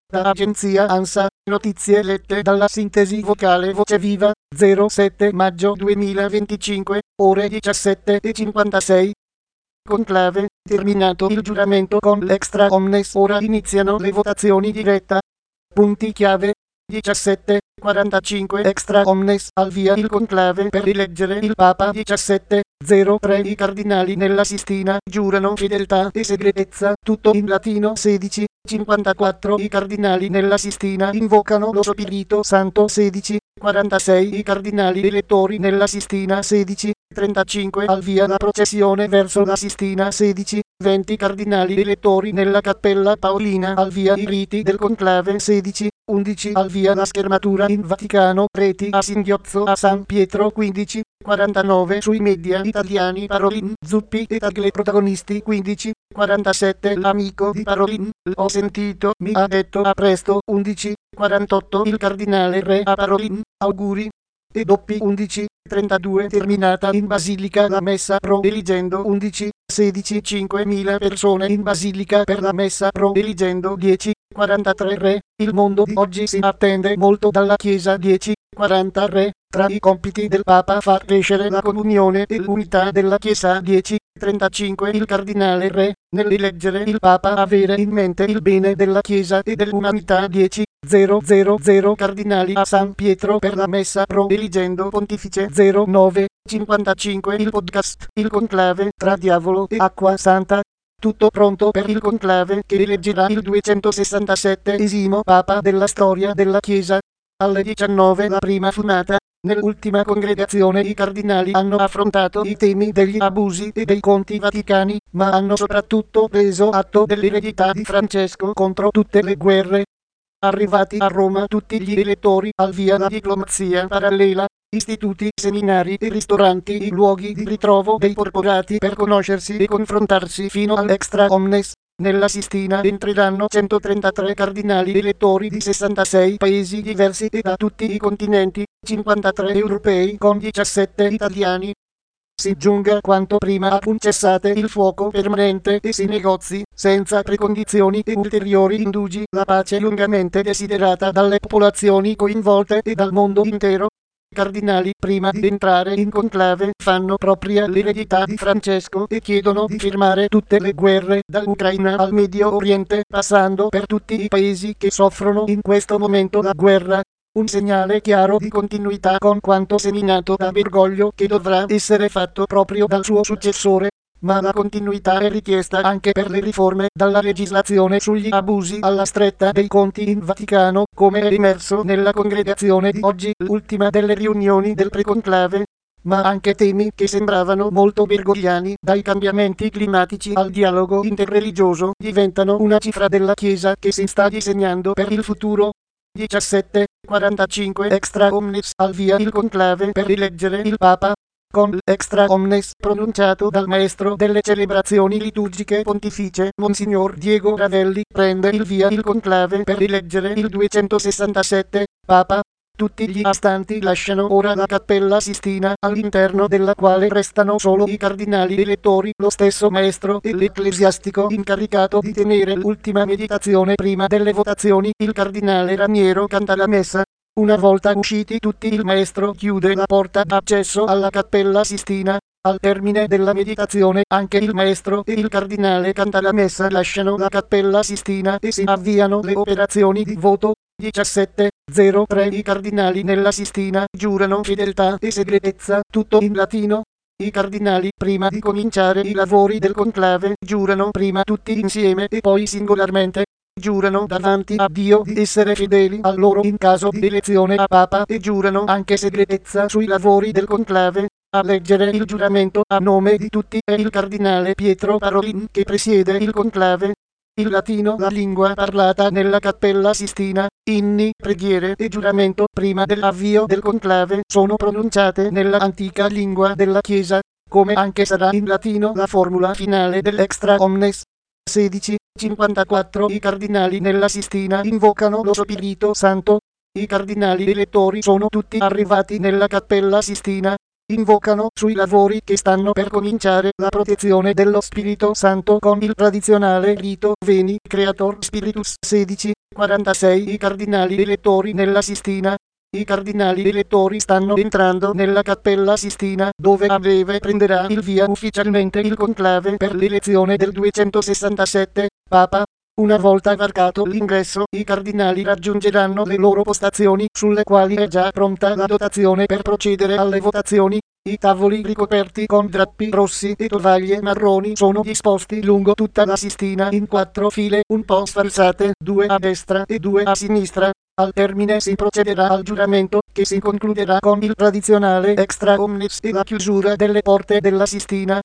Da agenzia ANSA, notizie lette dalla sintesi vocale Voce Viva, 07 maggio 2025, ore 17:56. Conclave, terminato il giuramento con l'extra omnes, ora iniziano le votazioni diretta. Punti chiave. 17:45 extra omnes, al via il conclave per eleggere il Papa. 17:03 i cardinali nella Sistina giurano fedeltà e segretezza, tutto in latino. 16:54 i cardinali nella Sistina invocano lo Spirito Santo. 16:46 i cardinali elettori nella Sistina. 16:35 al via la processione verso la Sistina. 16:20 cardinali elettori nella Cappella Paolina, al via i riti del conclave. 16:11 al via la schermatura in Vaticano, reti a singhiozzo a San Pietro. 15:49 sui media italiani Parolin, Zuppi e Tagle protagonisti. 15:47 l'amico di Parolin, l'ho sentito, mi ha detto a presto. 11:48 il cardinale re a Parolin, auguri. E doppi 11:32 terminata in Basilica la messa pro eligendo. 11:16 5.000 persone in Basilica per la messa pro eligendo. 10:43 re, il mondo di oggi si attende molto dalla Chiesa. 10:40 re, tra i compiti del Papa far crescere la comunione e l'unità della Chiesa. 10:35 il cardinale re, nell'eleggere il Papa avere in mente il bene della Chiesa e dell'umanità. 10:000 cardinali a San Pietro per la messa pro eligendo pontifice. 09:55 il podcast, il conclave tra diavolo e acqua santa. Tutto pronto per il conclave che eleggerà il 267esimo Papa della storia della Chiesa. Alle 19 la prima fumata. Nell'ultima congregazione i cardinali hanno affrontato i temi degli abusi e dei conti vaticani, ma hanno soprattutto preso atto dell'eredità di Francesco contro tutte le guerre. Arrivati a Roma tutti gli elettori, al via la diplomazia parallela, istituti, seminari e ristoranti, i luoghi di ritrovo dei porporati per conoscersi e confrontarsi fino all'extra omnes. Nella Sistina entreranno 133 cardinali elettori di 66 paesi diversi e da tutti i continenti, 53 europei con 17 italiani. Si giunga quanto prima a un cessate il fuoco permanente e si negozi, senza precondizioni e ulteriori indugi, la pace lungamente desiderata dalle popolazioni coinvolte e dal mondo intero. I cardinali, prima di entrare in conclave, fanno propria l'eredità di Francesco e chiedono di firmare tutte le guerre, dall'Ucraina al Medio Oriente, passando per tutti i paesi che soffrono in questo momento la guerra. Un segnale chiaro di continuità con quanto seminato da Bergoglio, che dovrà essere fatto proprio dal suo successore. Ma la continuità è richiesta anche per le riforme, dalla legislazione sugli abusi alla stretta dei conti in Vaticano, come è emerso nella congregazione di oggi, l'ultima delle riunioni del preconclave. Ma anche temi che sembravano molto bergogliani, dai cambiamenti climatici al dialogo interreligioso, diventano una cifra della Chiesa che si sta disegnando per il futuro. 17:45 extra omnes, al via il conclave per eleggere il Papa. Con l'extra omnes pronunciato dal maestro delle celebrazioni liturgiche pontificie, Monsignor Diego Ravelli, prende il via il conclave per eleggere il 267 Papa. Tutti gli astanti lasciano ora la Cappella Sistina, all'interno della quale restano solo i cardinali elettori, lo stesso maestro e l'ecclesiastico incaricato di tenere l'ultima meditazione prima delle votazioni. Il cardinale Raniero canta la messa. Una volta usciti tutti, il maestro chiude la porta d'accesso alla Cappella Sistina. Al termine della meditazione, anche il maestro e il cardinale canta la messa lasciano la Cappella Sistina e si avviano le operazioni di voto. 17:03 i cardinali nella Sistina giurano fedeltà e segretezza, tutto in latino. I cardinali, prima di cominciare i lavori del conclave, giurano prima tutti insieme e poi singolarmente. Giurano davanti a Dio di essere fedeli a loro in caso di elezione a Papa e giurano anche segretezza sui lavori del conclave. A leggere il giuramento a nome di tutti è il cardinale Pietro Parolin, che presiede il conclave. Il latino, la lingua parlata nella Cappella Sistina. Inni, preghiere e giuramento prima dell'avvio del conclave sono pronunciate nella antica lingua della Chiesa, come anche sarà in latino la formula finale dell'extra omnes. 16:54 i cardinali nella Sistina invocano lo Spirito Santo. I cardinali elettori sono tutti arrivati nella Cappella Sistina. invocano sui lavori che stanno per cominciare la protezione dello Spirito Santo con il tradizionale rito Veni Creator Spiritus 16:46. I cardinali elettori nella Sistina. I cardinali elettori stanno entrando nella Cappella Sistina, dove a breve prenderà il via ufficialmente il conclave per l'elezione del 267 Papa. Una volta varcato l'ingresso, i cardinali raggiungeranno le loro postazioni, sulle quali è già pronta la dotazione per procedere alle votazioni. I tavoli ricoperti con drappi rossi e tovaglie marroni sono disposti lungo tutta la Sistina in 4 file un po' sfalsate, 2 a destra e 2 a sinistra. Al termine si procederà al giuramento, che si concluderà con il tradizionale extra omnes e la chiusura delle porte della Sistina.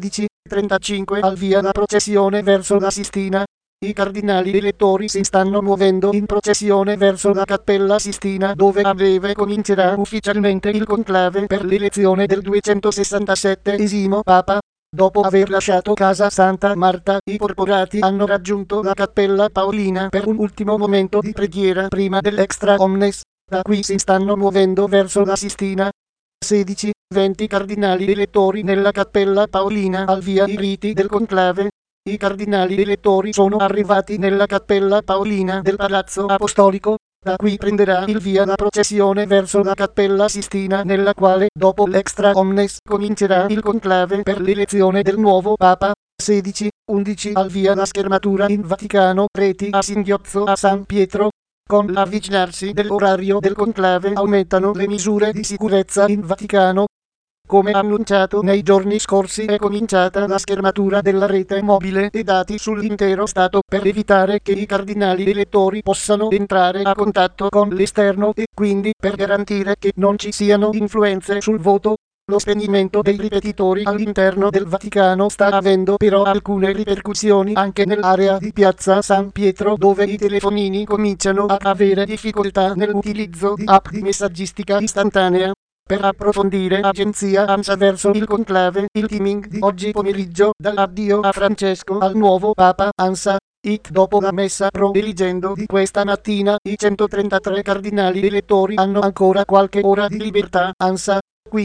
16:35 al via la processione verso la Sistina. I cardinali elettori si stanno muovendo in processione verso la Cappella Sistina, dove a breve comincerà ufficialmente il conclave per l'elezione del 267esimo Papa. Dopo aver lasciato casa Santa Marta, i porporati hanno raggiunto la Cappella Paolina per un ultimo momento di preghiera prima dell'extra omnes. Da qui si stanno muovendo verso la Sistina. 16:20 cardinali elettori nella Cappella Paolina, al via i riti del conclave. I cardinali elettori sono arrivati nella Cappella Paolina del Palazzo Apostolico. Da qui prenderà il via la processione verso la Cappella Sistina, nella quale, dopo l'extra omnes, comincerà il conclave per l'elezione del nuovo Papa. 16:11 al via la schermatura in Vaticano, reti a singhiozzo a San Pietro. Con l'avvicinarsi dell'orario del conclave aumentano le misure di sicurezza in Vaticano. Come annunciato nei giorni scorsi, è cominciata la schermatura della rete mobile e dati sull'intero Stato per evitare che i cardinali elettori possano entrare a contatto con l'esterno e quindi per garantire che non ci siano influenze sul voto. Lo spegnimento dei ripetitori all'interno del Vaticano sta avendo però alcune ripercussioni anche nell'area di Piazza San Pietro, dove i telefonini cominciano ad avere difficoltà nell'utilizzo di app di messaggistica istantanea. Per approfondire agenzia ANSA verso il conclave, il timing di oggi pomeriggio, dall'addio a Francesco al nuovo Papa ANSA. Dopo la messa pro eligendo di questa mattina, i 133 cardinali elettori hanno ancora qualche ora di libertà. ANSA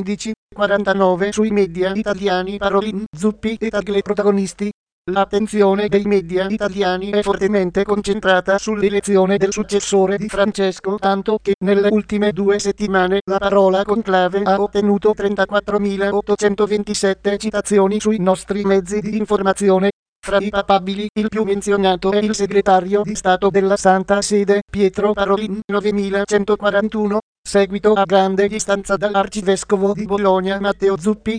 15:49 sui media italiani. Parolin, Zuppi e Tagle protagonisti. L'attenzione dei media italiani è fortemente concentrata sull'elezione del successore di Francesco, tanto che nelle ultime 2 settimane la parola conclave ha ottenuto 34.827 citazioni sui nostri mezzi di informazione. Fra i papabili, il più menzionato è il segretario di Stato della Santa Sede, Pietro Parolin, 9.141. Seguito a grande distanza dall'arcivescovo di Bologna Matteo Zuppi,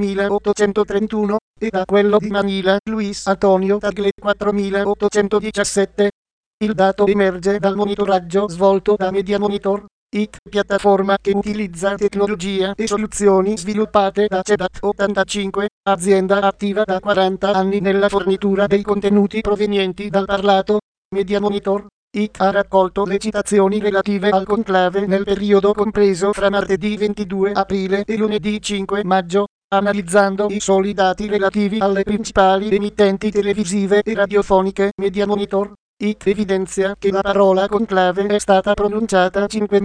5.831, e da quello di Manila Luis Antonio Tagle, 4.817. Il dato emerge dal monitoraggio svolto da Mediamonitor, piattaforma che utilizza tecnologia e soluzioni sviluppate da CEDAT 85, azienda attiva da 40 anni nella fornitura dei contenuti provenienti dal parlato. Mediamonitor ha raccolto le citazioni relative al conclave nel periodo compreso fra martedì 22 aprile e lunedì 5 maggio, analizzando i soli dati relativi alle principali emittenti televisive e radiofoniche. Mediamonitor evidenzia che la parola conclave è stata pronunciata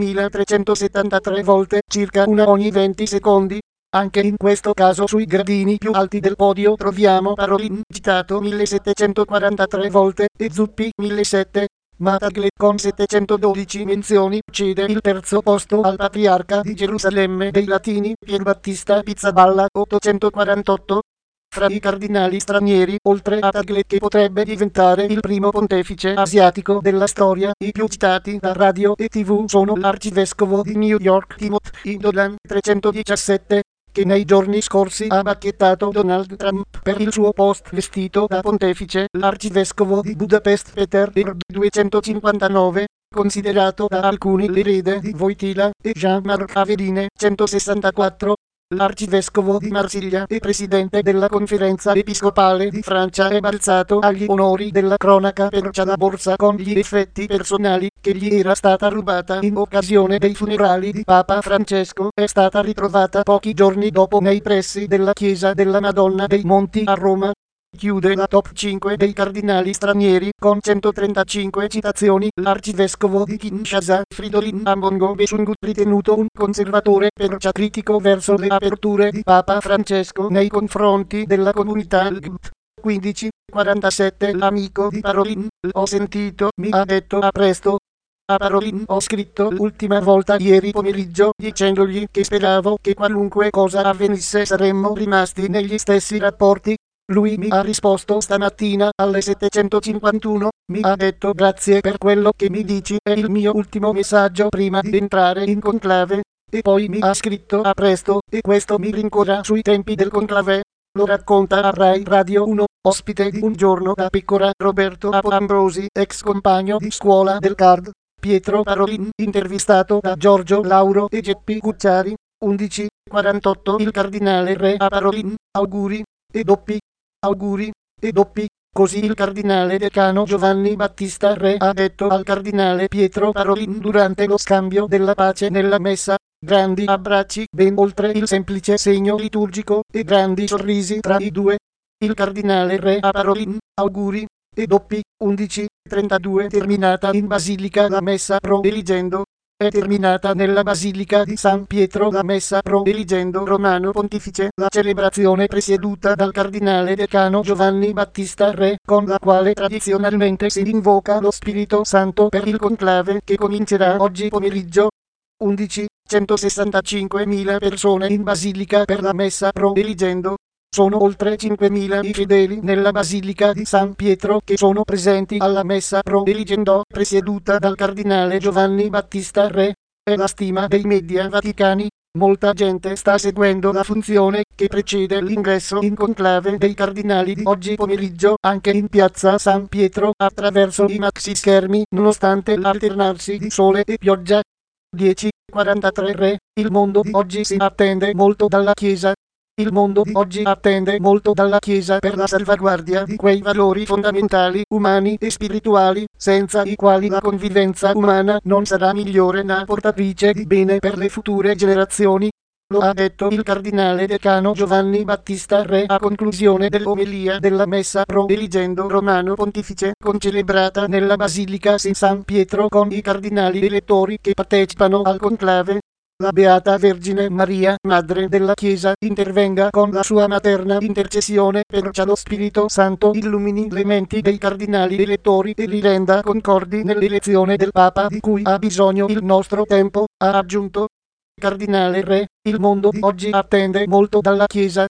5.373 volte, circa una ogni 20 secondi. Anche in questo caso sui gradini più alti del podio troviamo Parolin citato 1.743 volte e Zuppi 1.700. Ma Tagle con 712 menzioni cede il terzo posto al patriarca di Gerusalemme dei Latini Pierbattista Pizzaballa 848. Fra i cardinali stranieri, oltre a Tagle che potrebbe diventare il primo pontefice asiatico della storia, i più citati da radio e TV sono l'arcivescovo di New York Timothy Dolan 317, che nei giorni scorsi ha bacchettato Donald Trump per il suo post vestito da pontefice, l'arcivescovo di Budapest Peter Bird 259, considerato da alcuni l'erede di Wojtyla, e Jean-Marc Aveline 164, l'arcivescovo di Marsiglia e presidente della conferenza episcopale di Francia è balzato agli onori della cronaca per la borsa con gli effetti personali che gli era stata rubata in occasione dei funerali di Papa Francesco. È stata ritrovata pochi giorni dopo nei pressi della chiesa della Madonna dei Monti a Roma. Chiude la top 5 dei cardinali stranieri con 135 citazioni. L'arcivescovo di Kinshasa, Fridolin Ambongo Besungu, ritenuto un conservatore perciò critico verso le aperture di Papa Francesco nei confronti della comunità LGBT. 15:47 L'amico di Parolin, ho sentito, mi ha detto a presto. A Parolin ho scritto l'ultima volta ieri pomeriggio dicendogli che speravo che qualunque cosa avvenisse saremmo rimasti negli stessi rapporti. Lui mi ha risposto stamattina alle 7:51, mi ha detto grazie per quello che mi dici, è il mio ultimo messaggio prima di entrare in conclave, e poi mi ha scritto a presto, e questo mi rincuora sui tempi del conclave. Lo racconta a Rai Radio 1, ospite di Un giorno da pecora Roberto Apo Ambrosi, ex compagno di scuola del CARD. Pietro Parolin, intervistato da Giorgio Lauro e Geppi Cucciari. 11:48 Il cardinale re a Parolin, auguri, e doppi, auguri, e doppi. Così il cardinale decano Giovanni Battista Re ha detto al cardinale Pietro Parolin durante lo scambio della pace nella messa. Grandi abbracci ben oltre il semplice segno liturgico e grandi sorrisi tra i due. Il cardinale Re a Parolin, auguri, e doppi. 11:32 Terminata in basilica la messa pro eligendo. È terminata nella basilica di San Pietro la messa pro eligendo Romano Pontifice, la celebrazione presieduta dal cardinale decano Giovanni Battista Re, con la quale tradizionalmente si invoca lo Spirito Santo per il conclave che comincerà oggi pomeriggio. 11:165.000 persone in basilica per la messa pro eligendo. Sono oltre 5.000 i fedeli nella Basilica di San Pietro che sono presenti alla messa pro eligendo presieduta dal cardinale Giovanni Battista Re. È la stima dei media vaticani. Molta gente sta seguendo la funzione che precede l'ingresso in conclave dei cardinali di oggi pomeriggio anche in piazza San Pietro attraverso i maxi schermi nonostante l'alternarsi di sole e pioggia. 10:43 Re. Il mondo di oggi si attende molto dalla Chiesa. Il mondo di oggi attende molto dalla Chiesa per la salvaguardia di quei valori fondamentali umani e spirituali, senza i quali la convivenza umana non sarà migliore né portatrice di bene per le future generazioni. Lo ha detto il cardinale decano Giovanni Battista Re a conclusione dell'omelia della messa pro eligendo Romano Pontifice, concelebrata nella Basilica di San Pietro con i cardinali elettori che partecipano al conclave. La Beata Vergine Maria, Madre della Chiesa, intervenga con la sua materna intercessione perciò lo Spirito Santo illumini le menti dei cardinali elettori e li renda concordi nell'elezione del Papa di cui ha bisogno il nostro tempo, ha aggiunto. Cardinale Re, il mondo di oggi attende molto dalla Chiesa.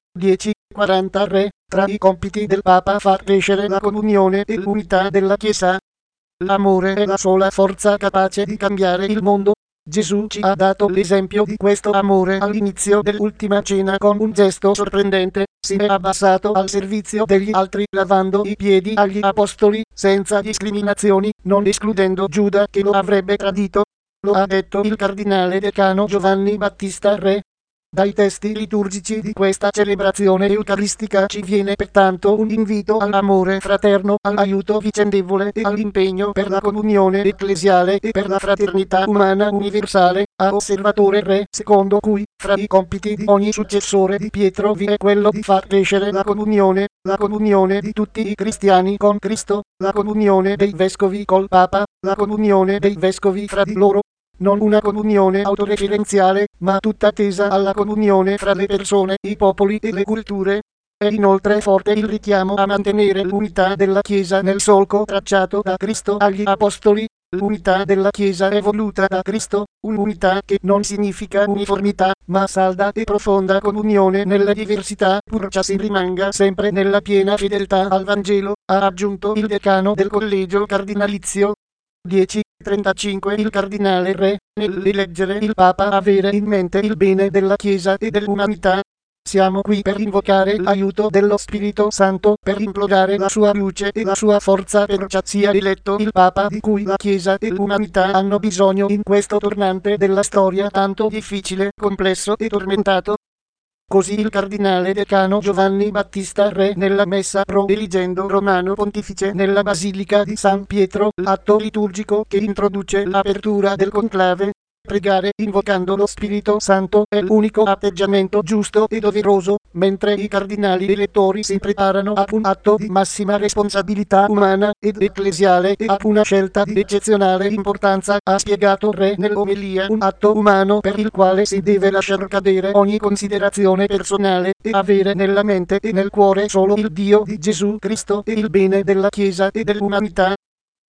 10:40 Re, tra i compiti del Papa far crescere la comunione e l'unità della Chiesa. L'amore è la sola forza capace di cambiare il mondo. Gesù ci ha dato l'esempio di questo amore all'inizio dell'ultima cena con un gesto sorprendente, si è abbassato al servizio degli altri lavando i piedi agli apostoli, senza discriminazioni, non escludendo Giuda che lo avrebbe tradito. Lo ha detto il cardinale decano Giovanni Battista Re. Dai testi liturgici di questa celebrazione eucaristica ci viene pertanto un invito all'amore fraterno, all'aiuto vicendevole e all'impegno per la comunione ecclesiale e per la fraternità umana universale, a Osservatore Re, secondo cui, fra i compiti di ogni successore di Pietro vi è quello di far crescere la comunione di tutti i cristiani con Cristo, la comunione dei vescovi col Papa, la comunione dei vescovi fra di loro. Non una comunione autoreferenziale, ma tutta tesa alla comunione fra le persone, i popoli e le culture. È inoltre forte il richiamo a mantenere l'unità della Chiesa nel solco tracciato da Cristo agli Apostoli. L'unità della Chiesa è voluta da Cristo, un'unità che non significa uniformità, ma salda e profonda comunione nella diversità, purché si rimanga sempre nella piena fedeltà al Vangelo, ha aggiunto il decano del collegio cardinalizio. 10:35 Il cardinale Re, nell'eleggere il Papa avere in mente il bene della Chiesa e dell'umanità. Siamo qui per invocare l'aiuto dello Spirito Santo, per implorare la sua luce e la sua forza perciò sia eletto il Papa di cui la Chiesa e l'umanità hanno bisogno in questo tornante della storia tanto difficile, complesso e tormentato. Così il cardinale decano Giovanni Battista Re nella messa pro eligendo Romano Pontifice nella Basilica di San Pietro, l'atto liturgico che introduce l'apertura del conclave. Pregare invocando lo Spirito Santo è l'unico atteggiamento giusto e doveroso, mentre i cardinali elettori si preparano ad un atto di massima responsabilità umana ed ecclesiale e ad una scelta di eccezionale importanza, ha spiegato Re nell'omelia, un atto umano per il quale si deve lasciar cadere ogni considerazione personale e avere nella mente e nel cuore solo il Dio di Gesù Cristo e il bene della Chiesa e dell'umanità.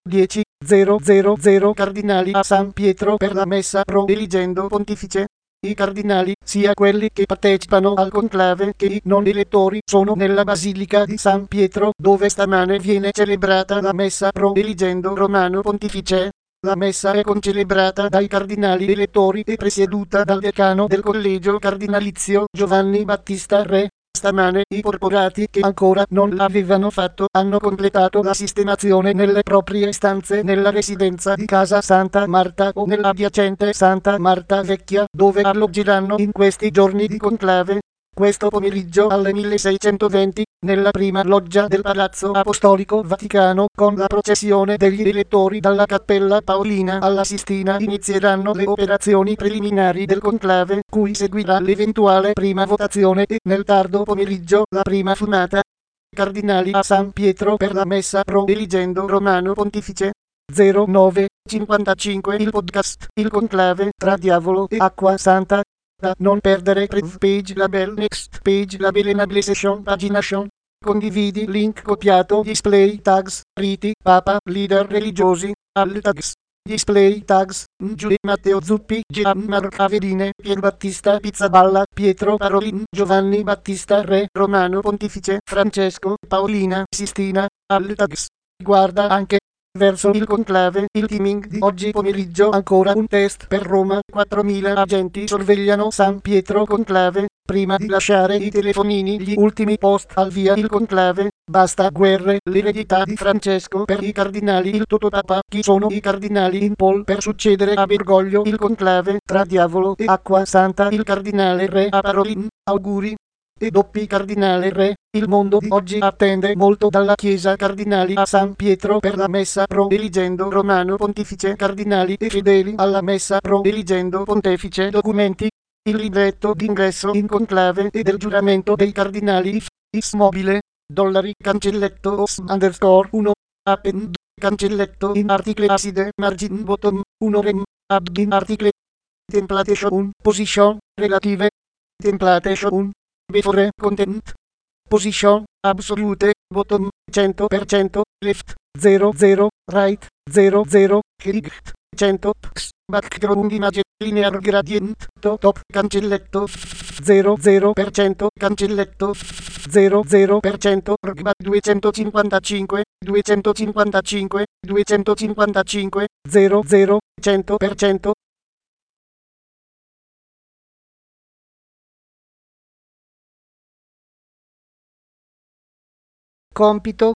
10.000 cardinali a San Pietro per la messa pro eligendo pontefice. I cardinali, sia quelli che partecipano al conclave che i non elettori, sono nella Basilica di San Pietro, dove stamane viene celebrata la messa pro eligendo romano pontefice. La messa è concelebrata dai cardinali elettori e presieduta dal decano del collegio cardinalizio Giovanni Battista Re. Stamane i corporati che ancora non l'avevano fatto hanno completato la sistemazione nelle proprie stanze nella residenza di Casa Santa Marta o nell'adiacente Santa Marta Vecchia, dove alloggeranno in questi giorni di conclave. Questo pomeriggio alle 1620, nella prima loggia del Palazzo Apostolico Vaticano, con la processione degli elettori dalla Cappella Paolina alla Sistina, inizieranno le operazioni preliminari del conclave, cui seguirà l'eventuale prima votazione e, nel tardo pomeriggio, la prima fumata. Cardinali a San Pietro per la messa pro eligendo Romano Pontifice. 09:55 Il podcast, il conclave tra diavolo e acqua santa. Da non perdere Prev page label next page label enable session pagination. Condividi link copiato display tags riti papa leader religiosi alt tags display tags Giude Matteo Zuppi Gianmarco Avedine Pier Battista Pizzaballa Pietro Parolin Giovanni Battista Re Romano Pontifice Francesco Paolina Sistina alt tags. Guarda anche verso il conclave, il timing di oggi pomeriggio ancora un test per Roma, 4.000 agenti sorvegliano San Pietro conclave, prima di lasciare i telefonini gli ultimi post al via il conclave, basta guerre, l'eredità di Francesco per i cardinali il Totopapa, chi sono i cardinali in poll per succedere a Bergoglio il conclave, tra diavolo e acqua santa il cardinale Re a Parolin, auguri. E doppi cardinale Re, il mondo di oggi attende molto dalla Chiesa cardinali a San Pietro per la messa pro eligendo Romano Pontifice cardinali e fedeli alla messa pro eligendo pontefice documenti. Il libretto d'ingresso in conclave e del giuramento dei cardinali is mobile, dollari cancelletto os underscore 1, append, cancelletto in article acide margin bottom, 1 rem, add in article, templatation 1, position, relative, templatation 1. Before content. Position absolute bottom 100% left 00 right 00 height 100 x background image linear gradient top cancelletto 00% cancelletto 00% rgba 255 255 255 00 100%. Compito